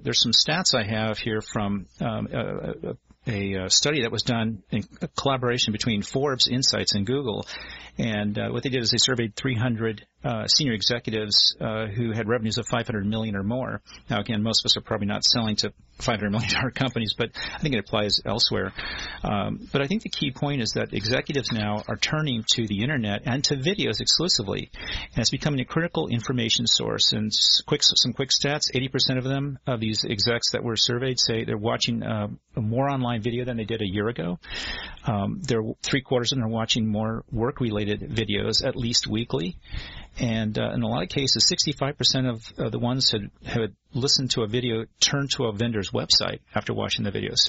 there's some stats I have here from a study that was done in collaboration between Forbes, Insights, and Google. And what they did is they surveyed 300 senior executives who had revenues of $500 million or more. Now, again, most of us are probably not selling to $500 million companies, but I think it applies elsewhere. But I think the key point is that executives now are turning to the Internet and to videos exclusively, and it's becoming a critical information source. And some quick stats, 80% of them, of these execs that were surveyed, say they're watching more online video than they did a year ago. They're 3/4 of them are watching more work-related videos at least weekly. And in a lot of cases, 65% of the ones who had listened to a video turned to a vendor's website after watching the videos.